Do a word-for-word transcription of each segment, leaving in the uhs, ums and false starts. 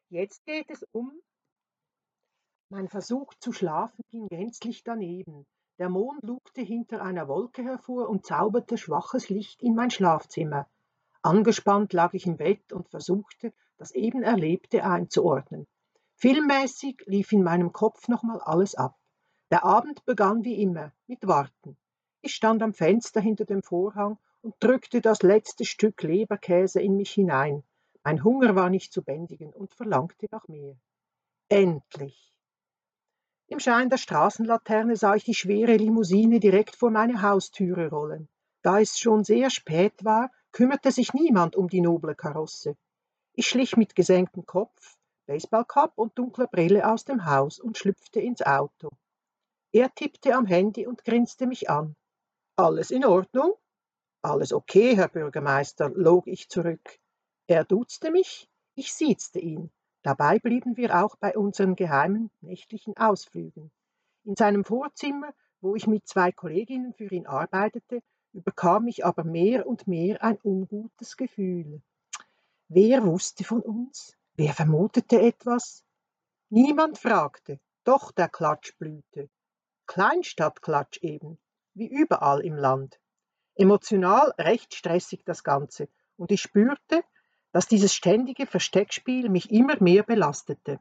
Jetzt geht es um Mein Versuch zu schlafen ging gänzlich daneben. Der Mond lugte hinter einer Wolke hervor und zauberte schwaches Licht in mein Schlafzimmer. Angespannt lag ich im Bett und versuchte, das eben Erlebte einzuordnen. Filmmäßig lief in meinem Kopf nochmal alles ab. Der Abend begann wie immer, mit Warten. Ich stand am Fenster hinter dem Vorhang und drückte das letzte Stück Leberkäse in mich hinein. Mein Hunger war nicht zu bändigen und verlangte nach mehr. Endlich! Im Schein der Straßenlaterne sah ich die schwere Limousine direkt vor meine Haustüre rollen. Da es schon sehr spät war, kümmerte sich niemand um die noble Karosse. Ich schlich mit gesenktem Kopf, Baseballcap und dunkler Brille aus dem Haus und schlüpfte ins Auto. Er tippte am Handy und grinste mich an. Alles in Ordnung? Alles okay, Herr Bürgermeister, log ich zurück. Er duzte mich, ich siezte ihn. Dabei blieben wir auch bei unseren geheimen nächtlichen Ausflügen. In seinem Vorzimmer, wo ich mit zwei Kolleginnen für ihn arbeitete, überkam mich aber mehr und mehr ein ungutes Gefühl. Wer wusste von uns? Wer vermutete etwas? Niemand fragte, doch der Klatsch blühte. Kleinstadtklatsch eben, wie überall im Land. Emotional recht stressig das Ganze, und ich spürte, dass dieses ständige Versteckspiel mich immer mehr belastete.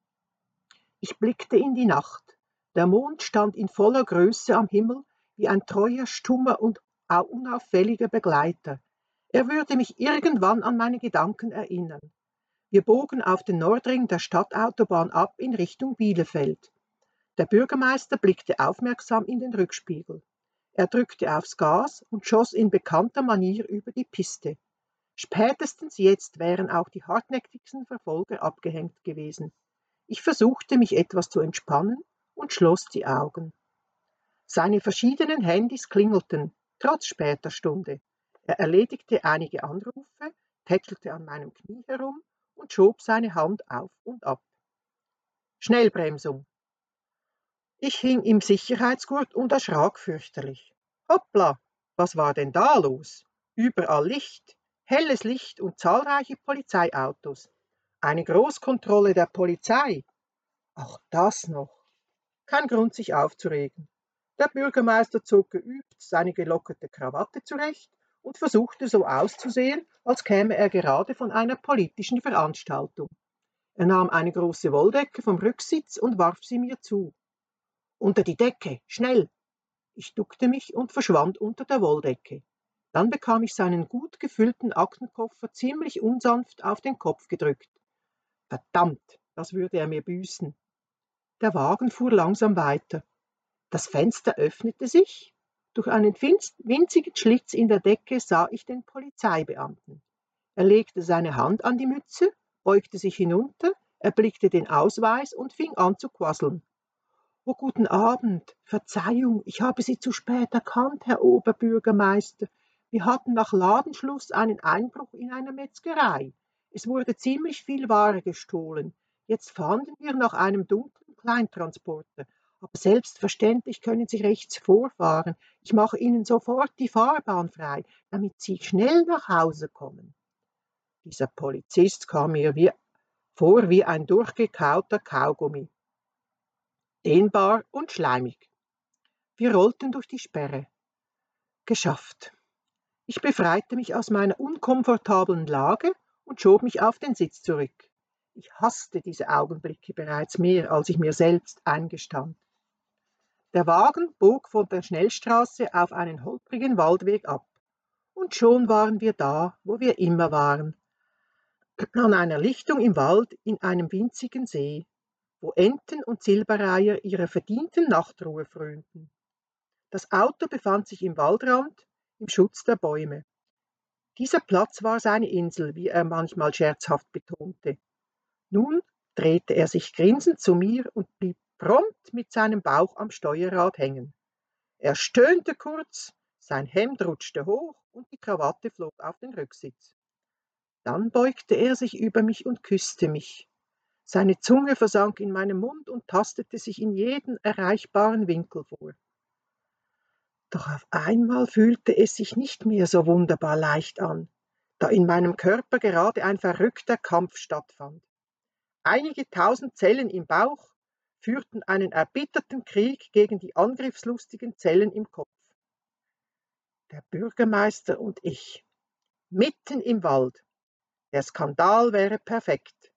Ich blickte in die Nacht. Der Mond stand in voller Größe am Himmel wie ein treuer, stummer und unauffälliger Begleiter. Er würde mich irgendwann an meine Gedanken erinnern. Wir bogen auf den Nordring der Stadtautobahn ab in Richtung Bielefeld. Der Bürgermeister blickte aufmerksam in den Rückspiegel. Er drückte aufs Gas und schoss in bekannter Manier über die Piste. Spätestens jetzt wären auch die hartnäckigsten Verfolger abgehängt gewesen. Ich versuchte, mich etwas zu entspannen und schloss die Augen. Seine verschiedenen Handys klingelten, trotz später Stunde. Er erledigte einige Anrufe, tätschelte an meinem Knie herum und schob seine Hand auf und ab. Schnellbremsung. Ich hing im Sicherheitsgurt und erschrak fürchterlich. Hoppla, was war denn da los? Überall Licht, helles Licht und zahlreiche Polizeiautos. Eine Großkontrolle der Polizei. Auch das noch. Kein Grund, sich aufzuregen. Der Bürgermeister zog geübt seine gelockerte Krawatte zurecht und versuchte so auszusehen, als käme er gerade von einer politischen Veranstaltung. Er nahm eine große Wolldecke vom Rücksitz und warf sie mir zu. Unter die Decke, schnell! Ich duckte mich und verschwand unter der Wolldecke. Dann bekam ich seinen gut gefüllten Aktenkoffer ziemlich unsanft auf den Kopf gedrückt. Verdammt, das würde er mir büßen. Der Wagen fuhr langsam weiter. Das Fenster öffnete sich. Durch einen winzigen Schlitz in der Decke sah ich den Polizeibeamten. Er legte seine Hand an die Mütze, beugte sich hinunter, erblickte den Ausweis und fing an zu quasseln. »Oh, guten Abend. Verzeihung, ich habe Sie zu spät erkannt, Herr Oberbürgermeister. Wir hatten nach Ladenschluss einen Einbruch in einer Metzgerei. Es wurde ziemlich viel Ware gestohlen. Jetzt fahnden wir nach einem dunklen Kleintransporter. Aber selbstverständlich können Sie rechts vorfahren. Ich mache Ihnen sofort die Fahrbahn frei, damit Sie schnell nach Hause kommen.« Dieser Polizist kam mir wie, vor wie ein durchgekauter Kaugummi. Dehnbar und schleimig. Wir rollten durch die Sperre. Geschafft. Ich befreite mich aus meiner unkomfortablen Lage und schob mich auf den Sitz zurück. Ich hasste diese Augenblicke bereits mehr, als ich mir selbst eingestand. Der Wagen bog von der Schnellstraße auf einen holprigen Waldweg ab. Und schon waren wir da, wo wir immer waren. An einer Lichtung im Wald in einem winzigen See, wo Enten und Silberreiher ihrer verdienten Nachtruhe frönten. Das Auto befand sich im Waldrand, im Schutz der Bäume. Dieser Platz war seine Insel, wie er manchmal scherzhaft betonte. Nun drehte er sich grinsend zu mir und blieb prompt mit seinem Bauch am Steuerrad hängen. Er stöhnte kurz, sein Hemd rutschte hoch und die Krawatte flog auf den Rücksitz. Dann beugte er sich über mich und küsste mich. Seine Zunge versank in meinen Mund und tastete sich in jeden erreichbaren Winkel vor. Doch auf einmal fühlte es sich nicht mehr so wunderbar leicht an, da in meinem Körper gerade ein verrückter Kampf stattfand. Einige tausend Zellen im Bauch führten einen erbitterten Krieg gegen die angriffslustigen Zellen im Kopf. Der Bürgermeister und ich, mitten im Wald. Der Skandal wäre perfekt.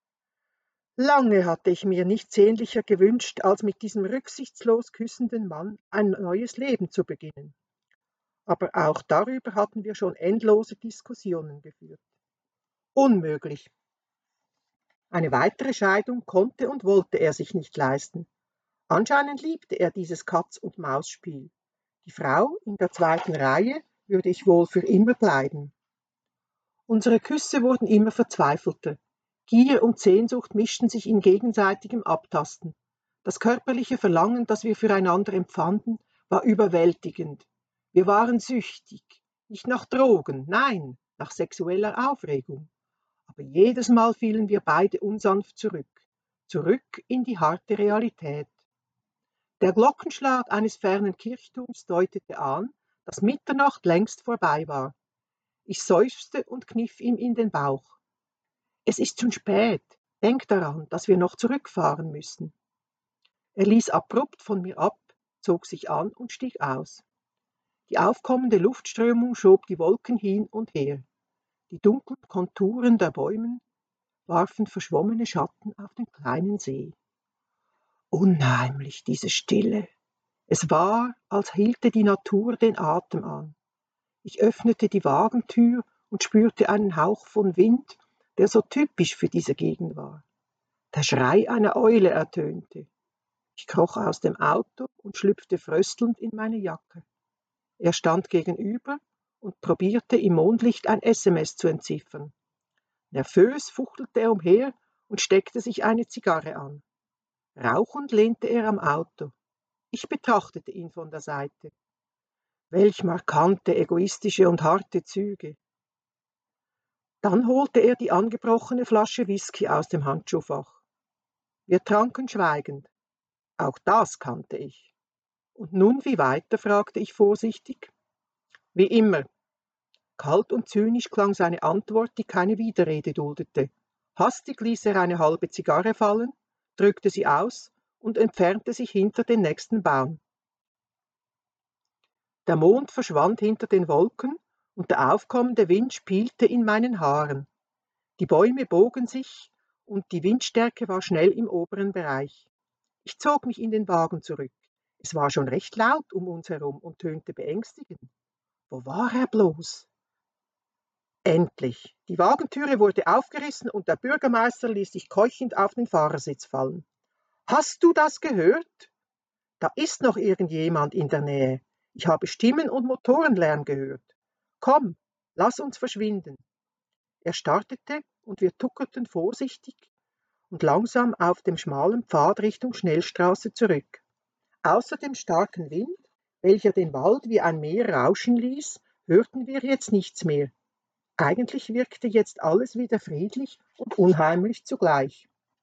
Lange hatte ich mir nichts sehnlicher gewünscht, als mit diesem rücksichtslos küssenden Mann ein neues Leben zu beginnen. Aber auch darüber hatten wir schon endlose Diskussionen geführt. Unmöglich. Eine weitere Scheidung konnte und wollte er sich nicht leisten. Anscheinend liebte er dieses Katz-und-Maus-Spiel. Die Frau in der zweiten Reihe würde ich wohl für immer bleiben. Unsere Küsse wurden immer verzweifelter. Gier und Sehnsucht mischten sich in gegenseitigem Abtasten. Das körperliche Verlangen, das wir füreinander empfanden, war überwältigend. Wir waren süchtig, nicht nach Drogen, nein, nach sexueller Aufregung. Aber jedes Mal fielen wir beide unsanft zurück, zurück in die harte Realität. Der Glockenschlag eines fernen Kirchturms deutete an, dass Mitternacht längst vorbei war. Ich seufzte und kniff ihm in den Bauch. Es ist schon spät. Denk daran, dass wir noch zurückfahren müssen. Er ließ abrupt von mir ab, zog sich an und stieg aus. Die aufkommende Luftströmung schob die Wolken hin und her. Die dunklen Konturen der Bäume warfen verschwommene Schatten auf den kleinen See. Unheimlich, diese Stille. Es war, als hielte die Natur den Atem an. Ich öffnete die Wagentür und spürte einen Hauch von Wind, der so typisch für diese Gegend war. Der Schrei einer Eule ertönte. Ich kroch aus dem Auto und schlüpfte fröstelnd in meine Jacke. Er stand gegenüber und probierte im Mondlicht ein S M S zu entziffern. Nervös fuchtelte er umher und steckte sich eine Zigarre an. Rauchend lehnte er am Auto. Ich betrachtete ihn von der Seite. Welch markante, egoistische und harte Züge. Dann holte er die angebrochene Flasche Whisky aus dem Handschuhfach. Wir tranken schweigend. Auch das kannte ich. Und nun wie weiter, fragte ich vorsichtig. Wie immer. Kalt und zynisch klang seine Antwort, die keine Widerrede duldete. Hastig ließ er eine halbe Zigarre fallen, drückte sie aus und entfernte sich hinter den nächsten Baum. Der Mond verschwand hinter den Wolken und der aufkommende Wind spielte in meinen Haaren. Die Bäume bogen sich und die Windstärke war schnell im oberen Bereich. Ich zog mich in den Wagen zurück. Es war schon recht laut um uns herum und tönte beängstigend. Wo war er bloß? Endlich. Die Wagentüre wurde aufgerissen und der Bürgermeister ließ sich keuchend auf den Fahrersitz fallen. Hast du das gehört? Da ist noch irgendjemand in der Nähe. Ich habe Stimmen und Motorenlärm gehört. Komm, lass uns verschwinden. Er startete und wir tuckerten vorsichtig und langsam auf dem schmalen Pfad Richtung Schnellstraße zurück. Außer dem starken Wind, welcher den Wald wie ein Meer rauschen ließ, hörten wir jetzt nichts mehr. Eigentlich wirkte jetzt alles wieder friedlich und unheimlich zugleich.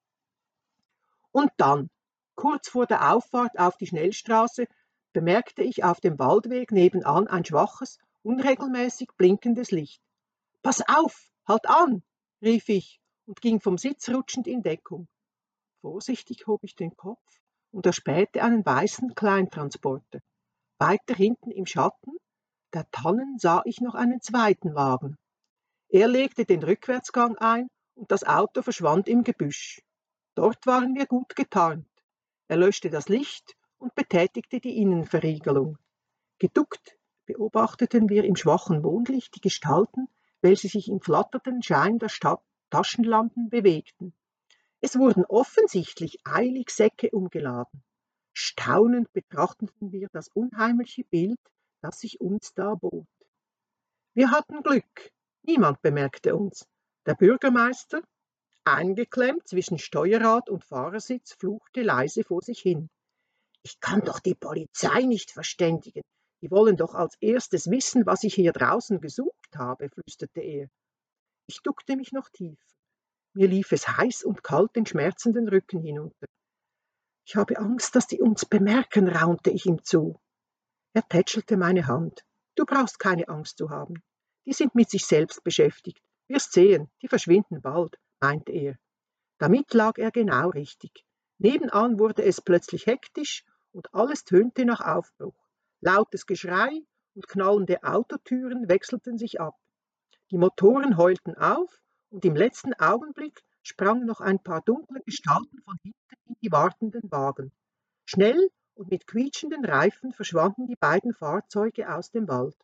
Und dann, kurz vor der Auffahrt auf die Schnellstraße, bemerkte ich auf dem Waldweg nebenan ein schwaches, unregelmäßig blinkendes Licht. »Pass auf, halt an«, rief ich und ging vom Sitz rutschend in Deckung. Vorsichtig hob ich den Kopf und erspähte einen weißen Kleintransporter. Weiter hinten im Schatten der Tannen sah ich noch einen zweiten Wagen. Er legte den Rückwärtsgang ein und das Auto verschwand im Gebüsch. Dort waren wir gut getarnt. Er löschte das Licht und betätigte die Innenverriegelung. Geduckt beobachteten wir im schwachen Mondlicht die Gestalten, welche sich im flatternden Schein der Stadt Taschenlampen bewegten. Es wurden offensichtlich eilig Säcke umgeladen. Staunend betrachteten wir das unheimliche Bild, das sich uns da bot. Wir hatten Glück. Niemand bemerkte uns. Der Bürgermeister, eingeklemmt zwischen Steuerrad und Fahrersitz, fluchte leise vor sich hin. »Ich kann doch die Polizei nicht verständigen. Die wollen doch als erstes wissen, was ich hier draußen gesucht habe«, flüsterte er. Ich duckte mich noch tiefer. Mir lief es heiß und kalt den schmerzenden Rücken hinunter. »Ich habe Angst, dass die uns bemerken«, raunte ich ihm zu. Er tätschelte meine Hand. »Du brauchst keine Angst zu haben. Die sind mit sich selbst beschäftigt. Wirst sehen, die verschwinden bald«, meinte er. Damit lag er genau richtig. Nebenan wurde es plötzlich hektisch und alles tönte nach Aufbruch. Lautes Geschrei und knallende Autotüren wechselten sich ab. Die Motoren heulten auf und im letzten Augenblick sprangen noch ein paar dunkle Gestalten von hinten in die wartenden Wagen. Schnell und mit quietschenden Reifen verschwanden die beiden Fahrzeuge aus dem Wald.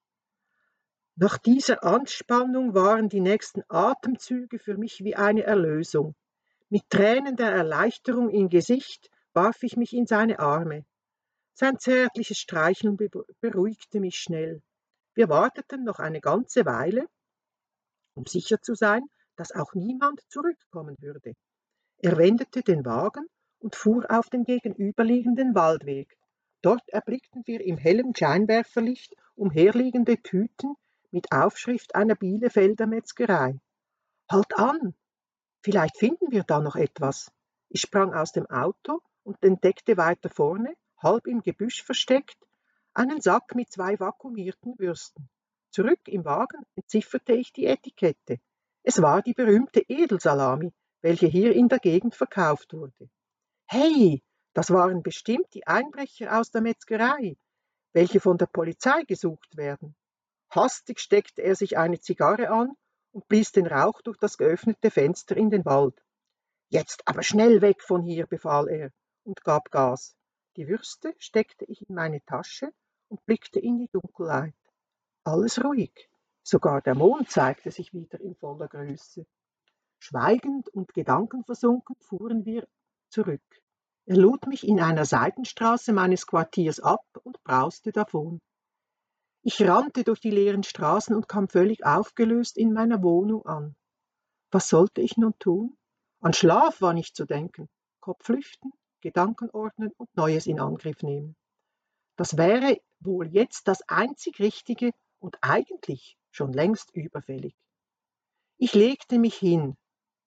Nach dieser Anspannung waren die nächsten Atemzüge für mich wie eine Erlösung. Mit Tränen der Erleichterung im Gesicht warf ich mich in seine Arme. Sein zärtliches Streicheln beruhigte mich schnell. Wir warteten noch eine ganze Weile, um sicher zu sein, dass auch niemand zurückkommen würde. Er wendete den Wagen und fuhr auf den gegenüberliegenden Waldweg. Dort erblickten wir im hellen Scheinwerferlicht umherliegende Tüten mit Aufschrift einer Bielefelder Metzgerei. »Halt an! Vielleicht finden wir da noch etwas.« Ich sprang aus dem Auto und entdeckte weiter vorne, halb im Gebüsch versteckt, einen Sack mit zwei vakuumierten Würsten. Zurück im Wagen entzifferte ich die Etikette. Es war die berühmte Edelsalami, welche hier in der Gegend verkauft wurde. Hey, das waren bestimmt die Einbrecher aus der Metzgerei, welche von der Polizei gesucht werden. Hastig steckte er sich eine Zigarre an und blies den Rauch durch das geöffnete Fenster in den Wald. »Jetzt aber schnell weg von hier«, befahl er und gab Gas. Die Würste steckte ich in meine Tasche und blickte in die Dunkelheit. Alles ruhig. Sogar der Mond zeigte sich wieder in voller Größe. Schweigend und gedankenversunken fuhren wir zurück. Er lud mich in einer Seitenstraße meines Quartiers ab und brauste davon. Ich rannte durch die leeren Straßen und kam völlig aufgelöst in meiner Wohnung an. Was sollte ich nun tun? An Schlaf war nicht zu denken. Kopf lüften, Gedanken ordnen und Neues in Angriff nehmen. Das wäre wohl jetzt das einzig Richtige und eigentlich schon längst überfällig. Ich legte mich hin,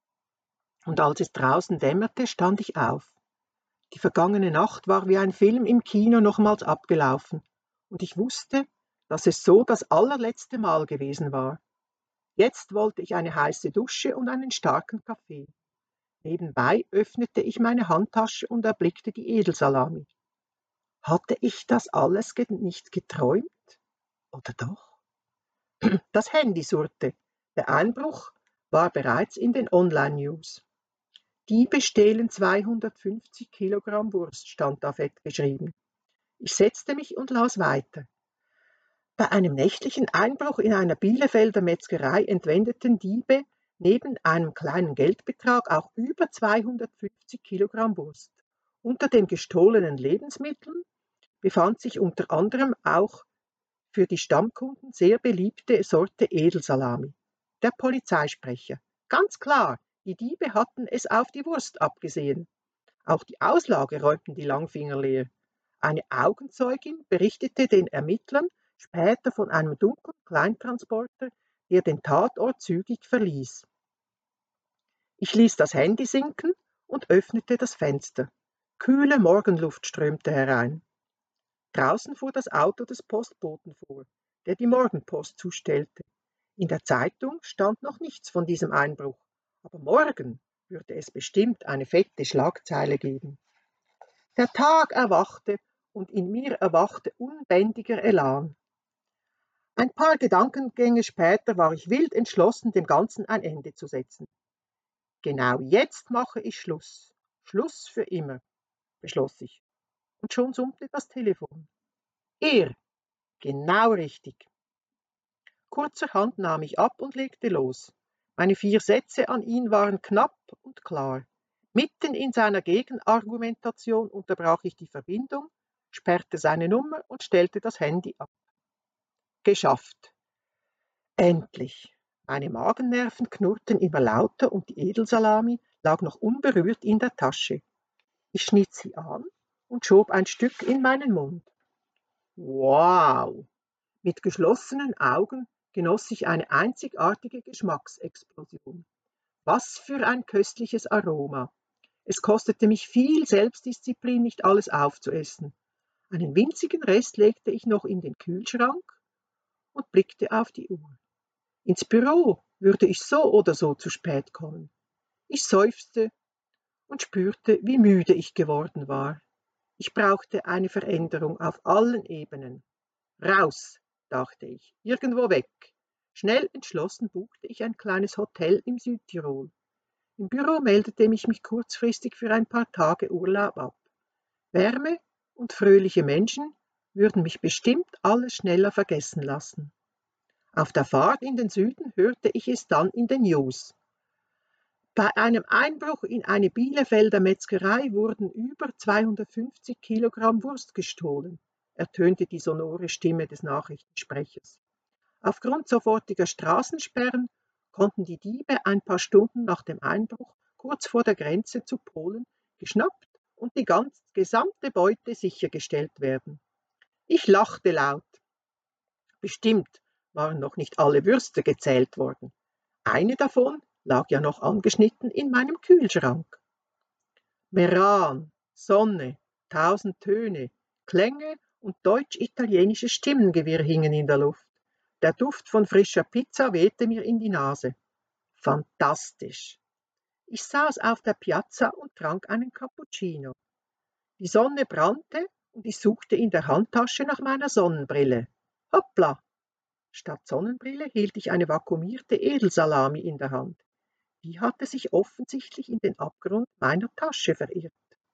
und als es draußen dämmerte, stand ich auf. Die vergangene Nacht war wie ein Film im Kino nochmals abgelaufen, und ich wusste, dass es so das allerletzte Mal gewesen war. Jetzt wollte ich eine heiße Dusche und einen starken Kaffee. Nebenbei öffnete ich meine Handtasche und erblickte die Edelsalami. Hatte ich das alles ge- nicht geträumt? Oder doch? Das Handy surrte. Der Einbruch war bereits in den Online-News. Diebe stehlen zweihundertfünfzig Kilogramm Wurst, stand da fett geschrieben. Ich setzte mich und las weiter. Bei einem nächtlichen Einbruch in einer Bielefelder Metzgerei entwendeten Diebe neben einem kleinen Geldbetrag auch über zweihundertfünfzig Kilogramm Wurst. Unter den gestohlenen Lebensmitteln befand sich unter anderem auch für die Stammkunden sehr beliebte Sorte Edelsalami. Der Polizeisprecher. Ganz klar, die Diebe hatten es auf die Wurst abgesehen. Auch die Auslage räumten die Langfinger leer. Eine Augenzeugin berichtete den Ermittlern später von einem dunklen Kleintransporter, der den Tatort zügig verließ. Ich ließ das Handy sinken und öffnete das Fenster. Kühle Morgenluft strömte herein. Draußen fuhr das Auto des Postboten vor, der die Morgenpost zustellte. In der Zeitung stand noch nichts von diesem Einbruch, aber morgen würde es bestimmt eine fette Schlagzeile geben. Der Tag erwachte und in mir erwachte unbändiger Elan. Ein paar Gedankengänge später war ich wild entschlossen, dem Ganzen ein Ende zu setzen. Genau jetzt mache ich Schluss. Schluss für immer, beschloss ich. Und schon summte das Telefon. Er, genau richtig. Kurzerhand nahm ich ab und legte los. Meine vier Sätze an ihn waren knapp und klar. Mitten in seiner Gegenargumentation unterbrach ich die Verbindung, sperrte seine Nummer und stellte das Handy ab. Geschafft. Endlich. Meine Magennerven knurrten immer lauter und die Edelsalami lag noch unberührt in der Tasche. Ich schnitt sie an und schob ein Stück in meinen Mund. Wow! Mit geschlossenen Augen genoss ich eine einzigartige Geschmacksexplosion. Was für ein köstliches Aroma! Es kostete mich viel Selbstdisziplin, nicht alles aufzuessen. Einen winzigen Rest legte ich noch in den Kühlschrank und blickte auf die Uhr. Ins Büro würde ich so oder so zu spät kommen. Ich seufzte und spürte, wie müde ich geworden war. Ich brauchte eine Veränderung auf allen Ebenen. Raus, dachte ich, irgendwo weg. Schnell entschlossen buchte ich ein kleines Hotel im Südtirol. Im Büro meldete ich mich kurzfristig für ein paar Tage Urlaub ab. Wärme und fröhliche Menschen würden mich bestimmt alles schneller vergessen lassen. Auf der Fahrt in den Süden hörte ich es dann in den News. Bei einem Einbruch in eine Bielefelder Metzgerei wurden über zweihundertfünfzig Kilogramm Wurst gestohlen, ertönte die sonore Stimme des Nachrichtensprechers. Aufgrund sofortiger Straßensperren konnten die Diebe ein paar Stunden nach dem Einbruch kurz vor der Grenze zu Polen geschnappt und die ganz gesamte Beute sichergestellt werden. Ich lachte laut. Bestimmt waren noch nicht alle Würste gezählt worden. Eine davon lag ja noch angeschnitten in meinem Kühlschrank. Meran, Sonne, tausend Töne, Klänge und deutsch-italienisches Stimmengewirr hingen in der Luft. Der Duft von frischer Pizza wehte mir in die Nase. Fantastisch! Ich saß auf der Piazza und trank einen Cappuccino. Die Sonne brannte und ich suchte in der Handtasche nach meiner Sonnenbrille. Hoppla! Statt Sonnenbrille hielt ich eine vakuumierte Edelsalami in der Hand. Die hatte sich offensichtlich in den Abgrund meiner Tasche verirrt.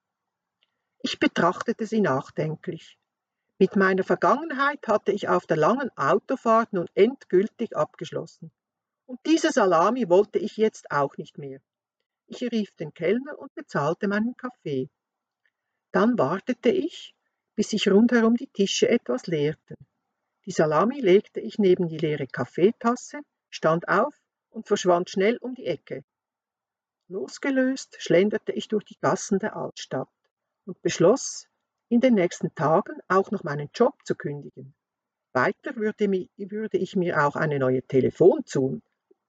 Ich betrachtete sie nachdenklich. Mit meiner Vergangenheit hatte ich auf der langen Autofahrt nun endgültig abgeschlossen. Und diese Salami wollte ich jetzt auch nicht mehr. Ich rief den Kellner und bezahlte meinen Kaffee. Dann wartete ich, bis sich rundherum die Tische etwas leerten. Die Salami legte ich neben die leere Kaffeetasse, stand auf und verschwand schnell um die Ecke. Losgelöst schlenderte ich durch die Gassen der Altstadt und beschloss, in den nächsten Tagen auch noch meinen Job zu kündigen. Weiter würde, mi, würde ich mir auch eine neue Telefonnummer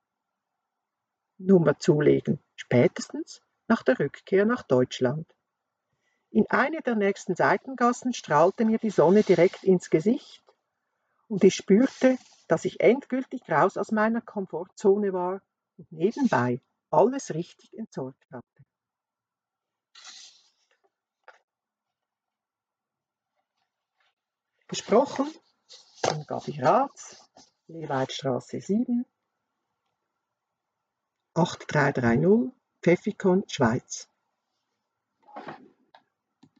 zulegen, spätestens nach der Rückkehr nach Deutschland. In eine der nächsten Seitengassen strahlte mir die Sonne direkt ins Gesicht und ich spürte, dass ich endgültig raus aus meiner Komfortzone war und nebenbei alles richtig entsorgt hatte. Gesprochen von Gabi Raths, Leweidstraße sieben, acht drei drei null, Pfäffikon, Schweiz.